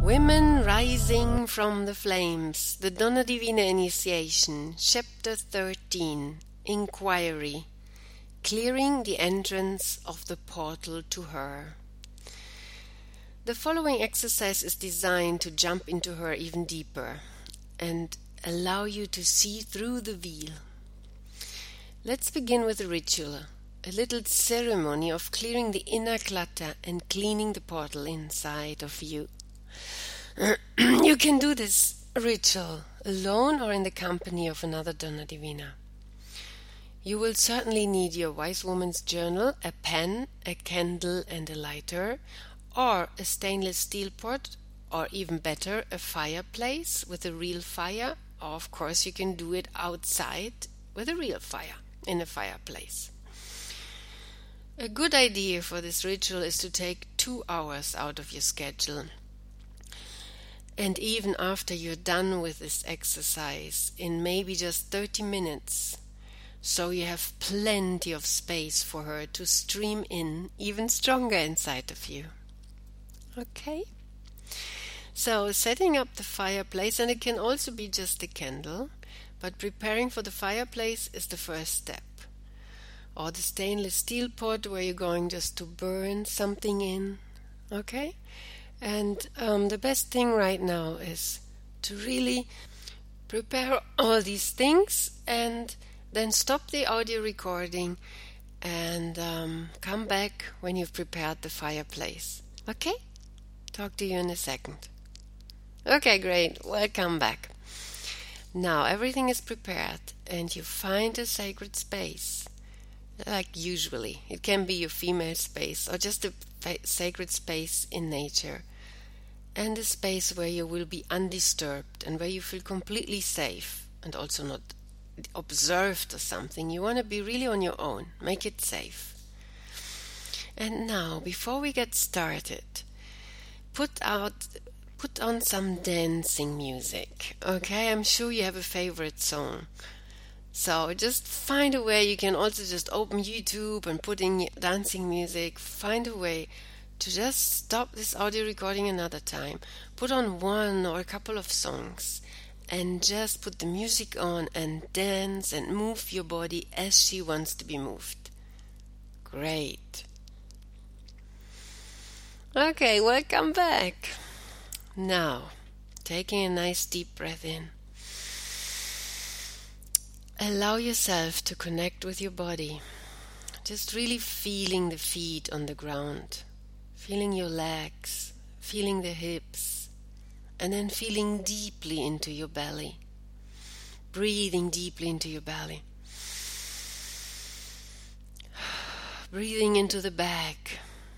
Women Rising from the Flames, the Donna Divina Initiation, Chapter 13, Inquiry, Clearing the Entrance of the Portal to Her. The following exercise is designed to jump into her even deeper and allow you to see through the veil. Let's begin with a ritual, a little ceremony of clearing the inner clutter and cleaning the portal inside of you. You can do this ritual alone or in the company of another Donna Divina. You will certainly need your wise woman's journal, a pen, a candle and a lighter, or a stainless steel pot, or even better, a fireplace with a real fire, or of course you can do it outside with a real fire in a fireplace. A good idea for this ritual is to take 2 hours out of your schedule. And even after you're done with this exercise, in maybe just 30 minutes, so you have plenty of space for her to stream in even stronger inside of you. Okay? So setting up the fireplace, and it can also be just a candle, but preparing for the fireplace is the first step. Or the stainless steel pot where you're going just to burn something in. Okay? And the best thing right now is to really prepare all these things and then stop the audio recording and come back when you've prepared the fireplace. Okay? Talk to you in a second. Okay, great. Welcome back. Now everything is prepared and you find a sacred space. Like usually. It can be your female space or just a sacred space in nature. And a space where you will be undisturbed and where you feel completely safe and also not observed or something. You want to be really on your own. Make it safe. And now, before we get started, put on some dancing music. Okay, I'm sure you have a favorite song. So just find a way. You can also just open YouTube and put in dancing music. Find a way to just stop this audio recording another time. Put on one or a couple of songs and just put the music on and dance and move your body as she wants to be moved. Great. Okay, welcome back. Now, taking a nice deep breath in. Allow yourself to connect with your body. Just really feeling the feet on the ground. Feeling your legs, feeling the hips, and then feeling deeply into your belly. Breathing deeply into your belly. Breathing into the back.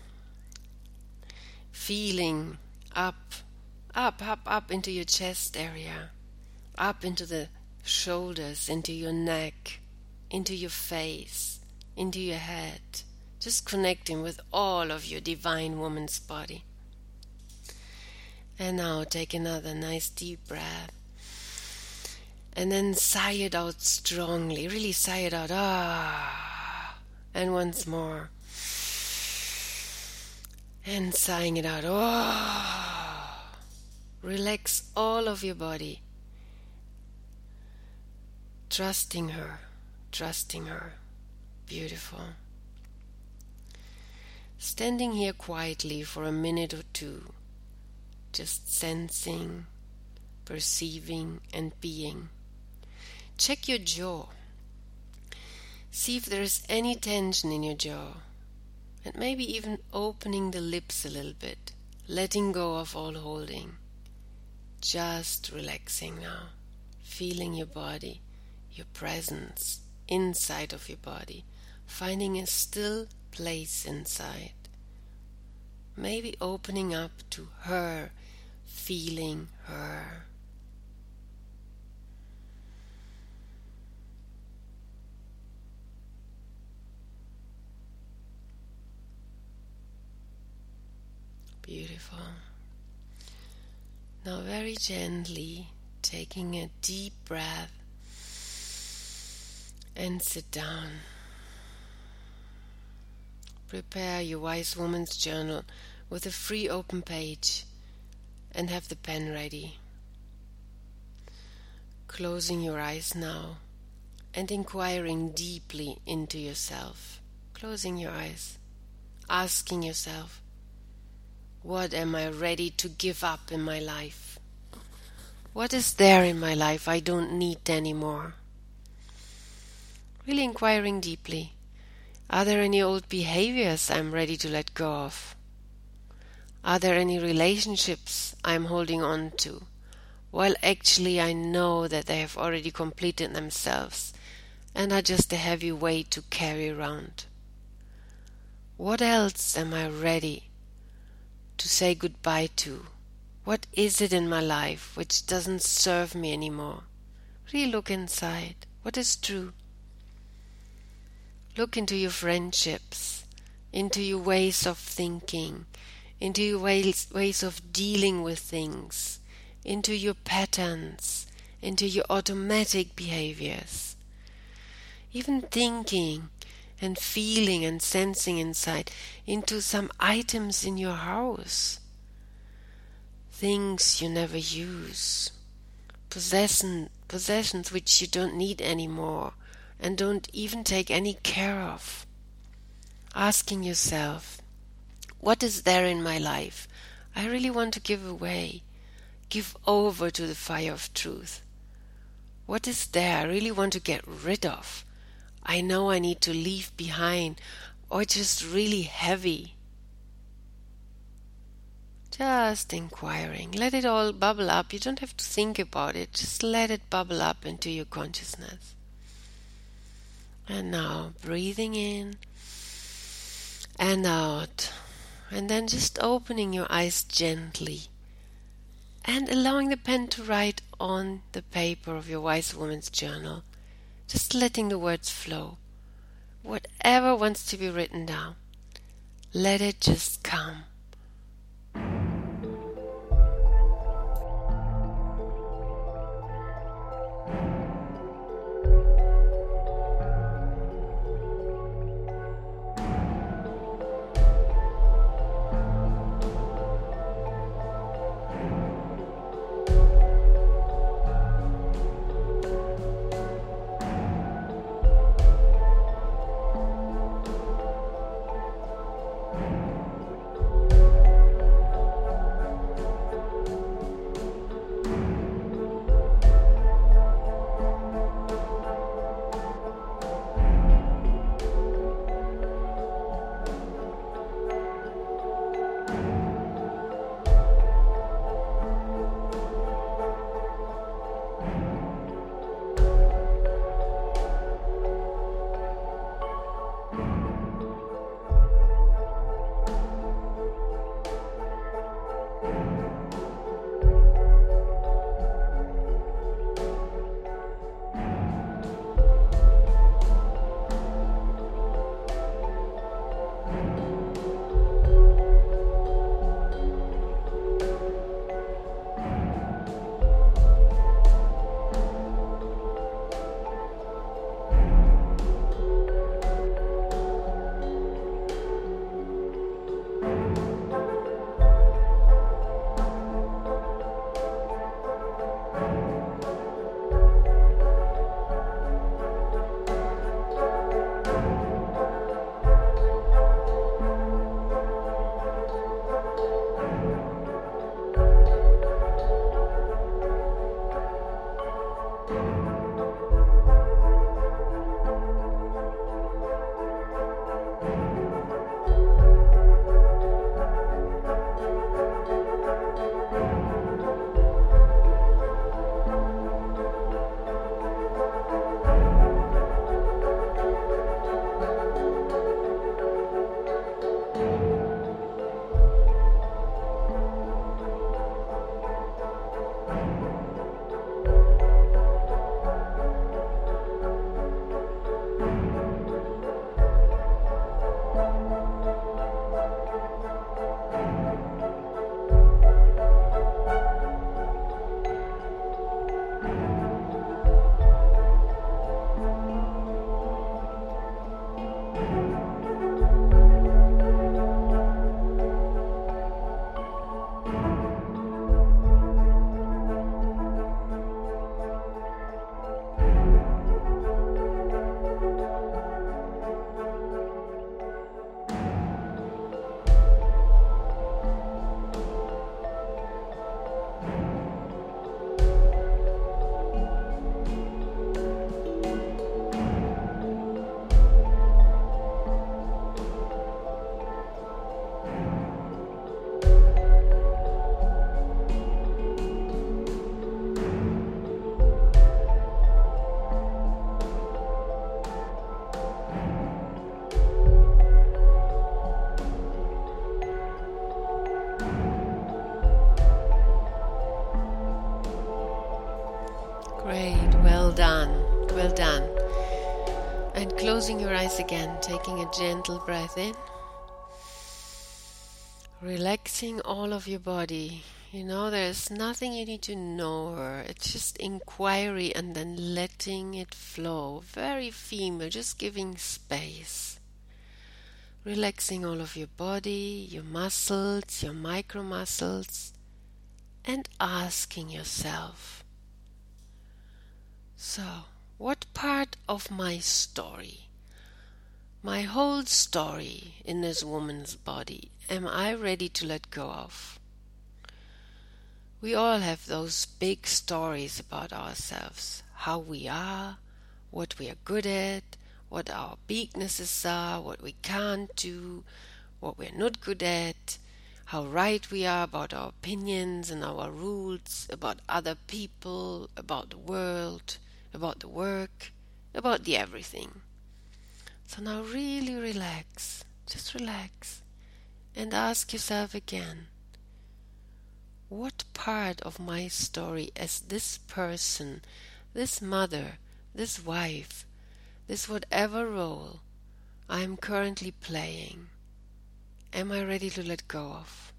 Feeling up into your chest area. Up into the shoulders, into your neck, into your face, into your head. Just connecting with all of your divine woman's body. And now take another nice deep breath. And then sigh it out strongly. Really sigh it out. Ah. And once more. And sighing it out. Oh. Relax all of your body. Trusting her. Trusting her. Beautiful. Standing here quietly for a minute or two, just sensing, perceiving and being. Check your jaw. See if there is any tension in your jaw, and maybe even opening the lips a little bit, letting go of all holding. Just relaxing now, feeling your body, your presence inside of your body, finding a still place inside. Maybe opening up to her, feeling her. Beautiful. Now very gently taking a deep breath and sit down. Prepare your Wise Woman's Journal with a free open page and have the pen ready. Closing your eyes now and inquiring deeply into yourself. Closing your eyes, asking yourself, what am I ready to give up in my life? What is there in my life I don't need anymore? Really inquiring deeply. Are there any old behaviors I'm ready to let go of? Are there any relationships I'm holding on to, while actually I know that they have already completed themselves and are just a heavy weight to carry around? What else am I ready to say goodbye to? What is it in my life which doesn't serve me anymore? Really look inside. What is true? Look into your friendships, into your ways of thinking, into your ways of dealing with things, into your patterns, into your automatic behaviors. Even thinking and feeling and sensing inside, into some items in your house. Things you never use, possessions which you don't need anymore and don't even take any care of. Asking yourself, what is there in my life I really want to give away, give over to the fire of truth? What is there I really want to get rid of? I know I need to leave behind, or just really heavy. Just inquiring. Let it all bubble up. You don't have to think about it. Just let it bubble up into your consciousness. And now breathing in and out. And then just opening your eyes gently and allowing the pen to write on the paper of your wise woman's journal. Just letting the words flow. Whatever wants to be written down, let it just come. closing your eyes again, taking a gentle breath in, relaxing all of your body. There's nothing you need to know or it's just inquiry and then letting it flow. Very female, just giving space. Relaxing all of your body, your muscles, your micro muscles, and asking yourself, so, what part of my story, my whole story in this woman's body, am I ready to let go of? We all have those big stories about ourselves, how we are, what we are good at, what our weaknesses are, what we can't do, what we're not good at, how right we are about our opinions and our rules, about other people, about the world, about the work, about the everything. So now really relax, just relax, and ask yourself again, what part of my story as this person, this mother, this wife, this whatever role I am currently playing, am I ready to let go of?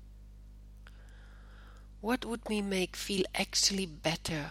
What would me make feel actually better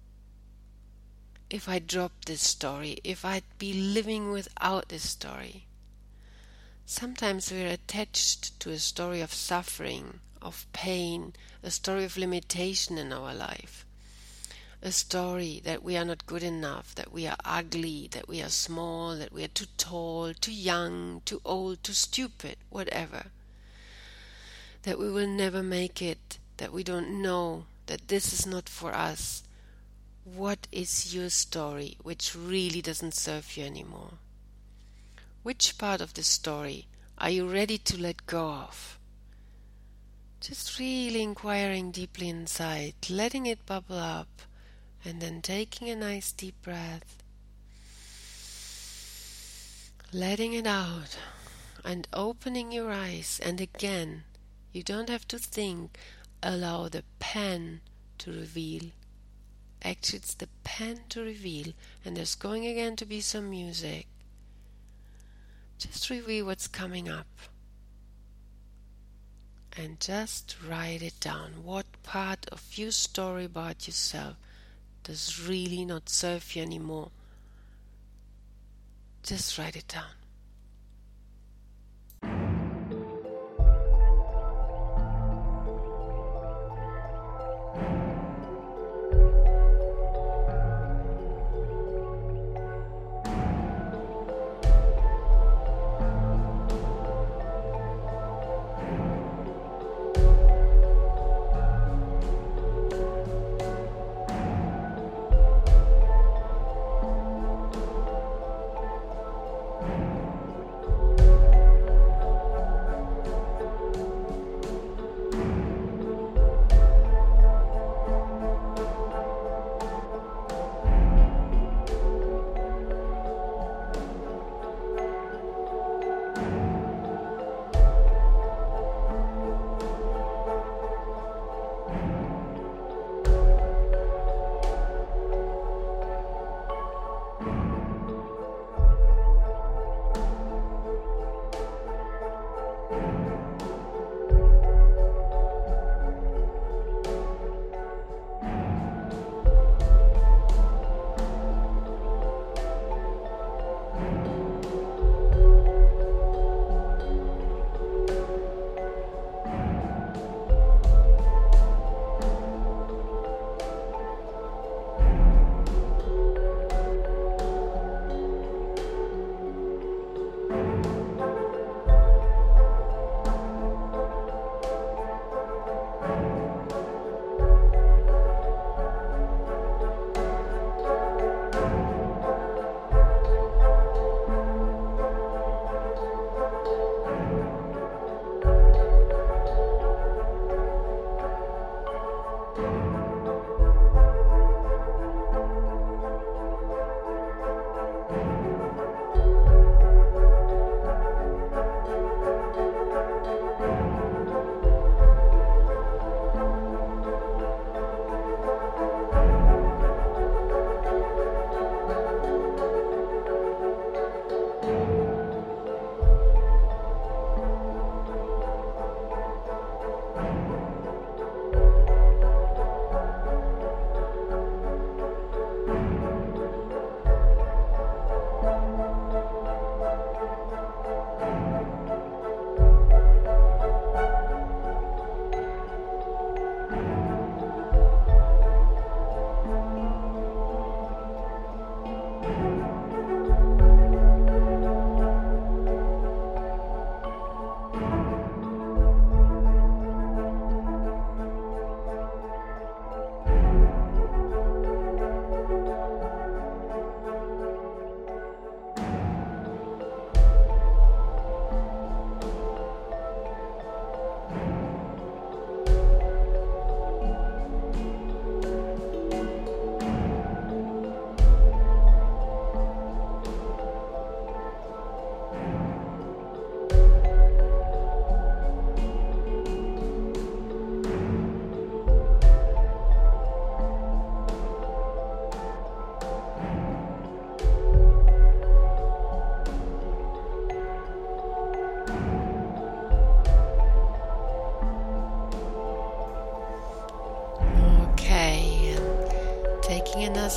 if I dropped this story, if I'd be living without this story? Sometimes we're attached to a story of suffering, of pain, a story of limitation in our life, a story that we are not good enough, that we are ugly, that we are small, that we are too tall, too young, too old, too stupid, whatever, that we will never make it, that we don't know, that this is not for us. What is your story which really doesn't serve you anymore? Which part of the story are you ready to let go of? Just really inquiring deeply inside, letting it bubble up, and then taking a nice deep breath, letting it out, and opening your eyes. And again, you don't have to think, allow the pen to reveal. Actually, it's the pen to reveal, and there's going again to be some music. Just reveal what's coming up. And just write it down. What part of your story about yourself does really not serve you anymore? Just write it down.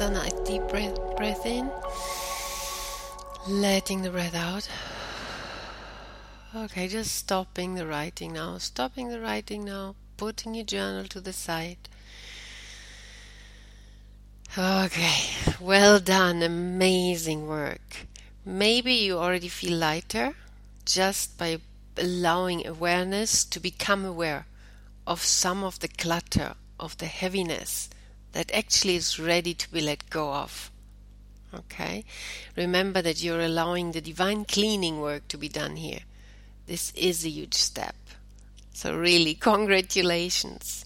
a nice deep breath in, letting the breath out. Okay, just stopping the writing now, putting your journal to the side. Okay, well done, amazing work. Maybe you already feel lighter just by allowing awareness to become aware of some of the clutter, of the heaviness that actually is ready to be let go of. Okay, remember that you're allowing the divine cleaning work to be done here. This is a huge step. So really, congratulations.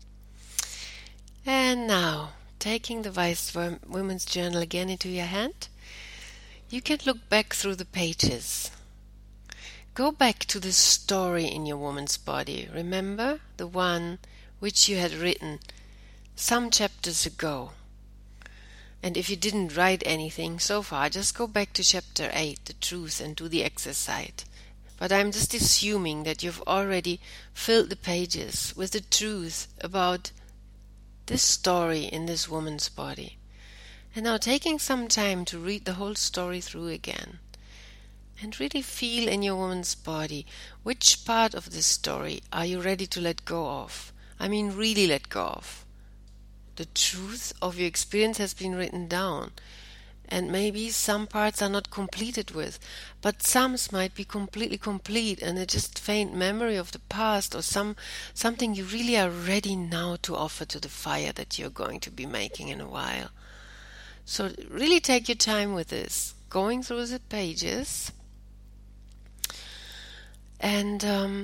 And now, taking the Wise Women's Journal again into your hand, you can look back through the pages. Go back to the story in your woman's body. Remember the one which you had written some chapters ago. And if you didn't write anything so far, just go back to chapter 8, the truth, and do the exercise. But I'm just assuming that you've already filled the pages with the truth about this story in this woman's body. And now taking some time to read the whole story through again. And really feel in your woman's body, which part of this story are you ready to let go of? I mean really let go of. The truth of your experience has been written down. And maybe some parts are not completed with, but some might be completely complete and a just faint memory of the past, or something you really are ready now to offer to the fire that you're going to be making in a while. So really take your time with this, going through the pages and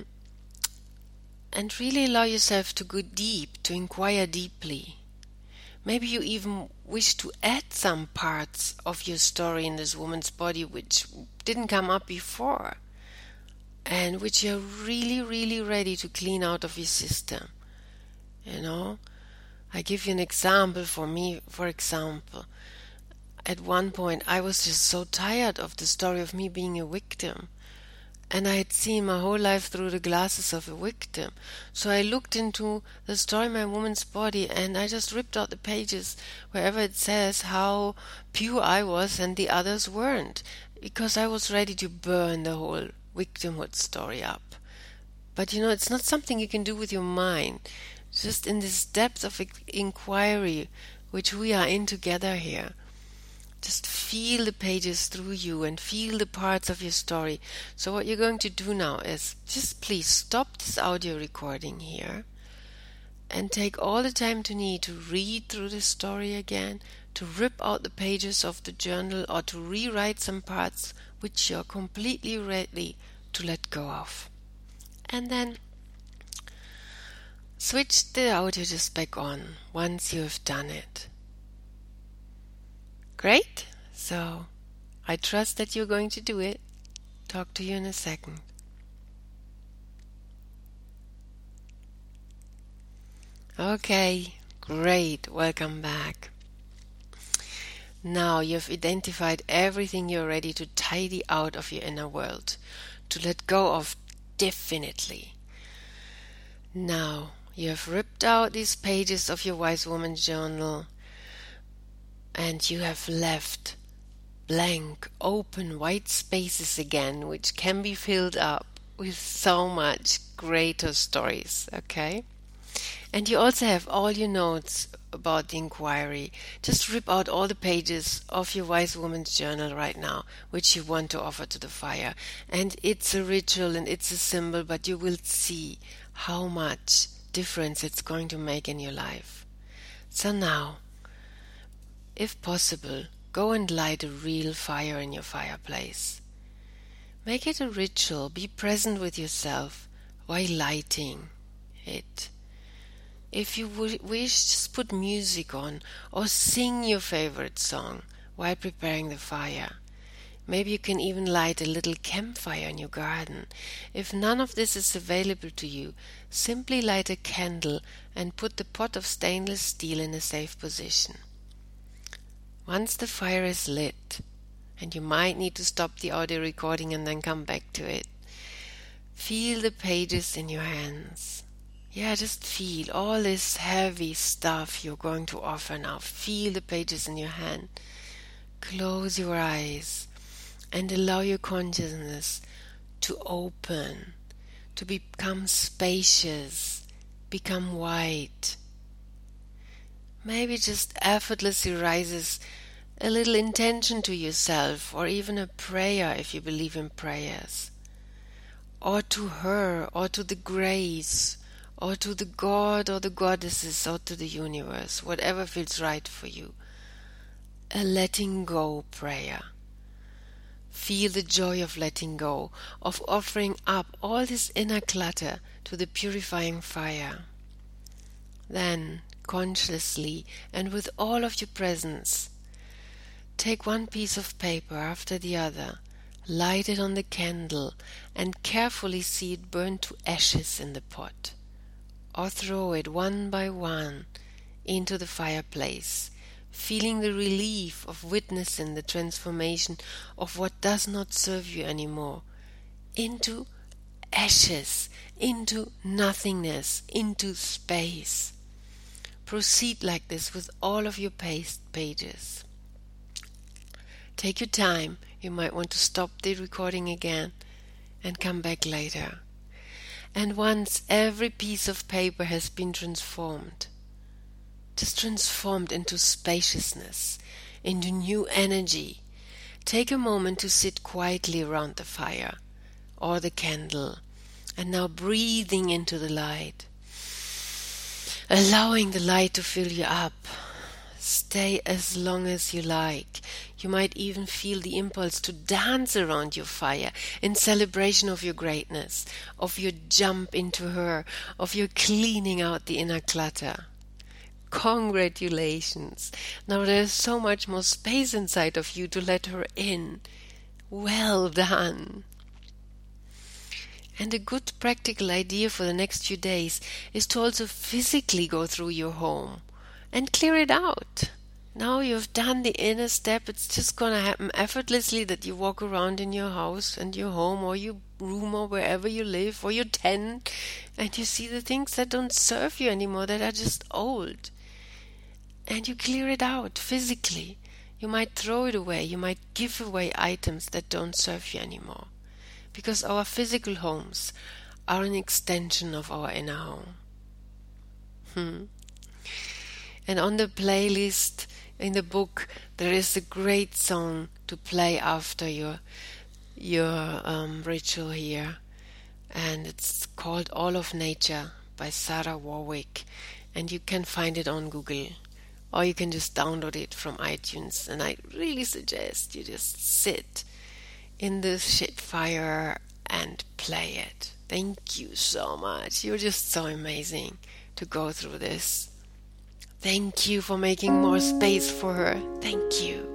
really allow yourself to go deep, to inquire deeply. Maybe you even wish to add some parts of your story in this woman's body which didn't come up before and which you're really, really ready to clean out of your system. You know, I give you an example. For me, for example, at one point I was just so tired of the story of me being a victim. And I had seen my whole life through the glasses of a victim. So I looked into the story of my woman's body and I just ripped out the pages wherever it says how pure I was and the others weren't, because I was ready to burn the whole victimhood story up. But it's not something you can do with your mind. Just in this depth of inquiry which we are in together here. Just feel the pages through you and feel the parts of your story. So what you're going to do now is just please stop this audio recording here and take all the time you need to read through the story again, to rip out the pages of the journal, or to rewrite some parts which you're completely ready to let go of. And then switch the audio just back on once you have done it. Great, so I trust that you're going to do it. Talk to you in a second. Okay, great, welcome back. Now you've identified everything you're ready to tidy out of your inner world, to let go of definitely. Now you have ripped out these pages of your Wise Woman Journal, and you have left blank, open, white spaces again, which can be filled up with so much greater stories, okay? And you also have all your notes about the inquiry. Just rip out all the pages of your Wise Woman's Journal right now, which you want to offer to the fire. And it's a ritual and it's a symbol, but you will see how much difference it's going to make in your life. So now, if possible, go and light a real fire in your fireplace. Make it a ritual. Be present with yourself while lighting it. If you wish, just put music on or sing your favorite song while preparing the fire. Maybe you can even light a little campfire in your garden. If none of this is available to you, simply light a candle and put the pot of stainless steel in a safe position. Once the fire is lit, and you might need to stop the audio recording and then come back to it, feel the pages in your hands. Yeah, just feel all this heavy stuff you're going to offer now. Feel the pages in your hand. Close your eyes and allow your consciousness to open, to become spacious, become wide. Maybe just effortlessly rises a little intention to yourself, or even a prayer if you believe in prayers, or to her, or to the grace, or to the god or the goddesses, or to the universe, whatever feels right for you. A letting go prayer. Feel the joy of letting go, of offering up all this inner clutter to the purifying fire. Then, consciously and with all of your presence, take one piece of paper after the other, light it on the candle, and carefully see it burn to ashes in the pot, or throw it one by one into the fireplace, feeling the relief of witnessing the transformation of what does not serve you anymore, into ashes, into nothingness, into space. Proceed like this with all of your pages. Take your time. You might want to stop the recording again and come back later. And once every piece of paper has been transformed, just transformed into spaciousness, into new energy, take a moment to sit quietly around the fire or the candle, and now breathing into the light, allowing the light to fill you up. Stay as long as you like. You might even feel the impulse to dance around your fire in celebration of your greatness, of your jump into her, of your cleaning out the inner clutter. Congratulations! Now there's so much more space inside of you to let her in. Well done! And a good practical idea for the next few days is to also physically go through your home and clear it out. Now you've done the inner step, it's just going to happen effortlessly that you walk around in your house and your home or your room or wherever you live or your tent, and you see the things that don't serve you anymore, that are just old. And you clear it out physically. You might throw it away, you might give away items that don't serve you anymore. Because our physical homes are an extension of our inner home. And on the playlist in the book, there is a great song to play after your ritual here, and it's called All of Nature by Sarah Warwick, and you can find it on Google, or you can just download it from iTunes. And I really suggest you just sit in the shit fire and play it. Thank you so much. You're just so amazing to go through this. Thank you for making more space for her. Thank you.